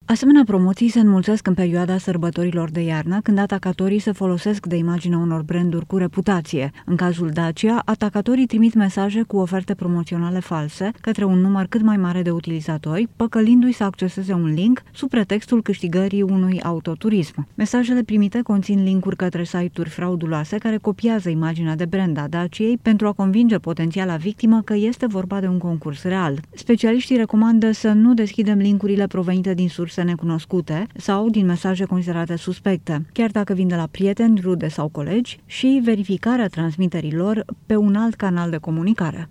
Asemenea promoții se înmulțesc în perioada sărbătorilor de iarnă, când atacatorii se folosesc de imaginea unor branduri cu reputație. În cazul Dacia, atacatorii trimit mesaje cu oferte promoționale false către un număr cât mai mare de utilizatori, păcălindu-i să acceseze un link sub pretextul câștigării unui autoturism. Mesajele primite conțin linkuri către site-uri frauduloase care copiază imaginea de brand a Daciei pentru a convinge potențiala victimă că este vorba de un concurs real. Specialiștii recomandă să nu deschidem linkurile provenite din surse necunoscute sau din mesaje considerate suspecte, chiar dacă vin de la prieteni, rude sau colegi, și verificarea transmiterilor pe un alt canal de comunicare.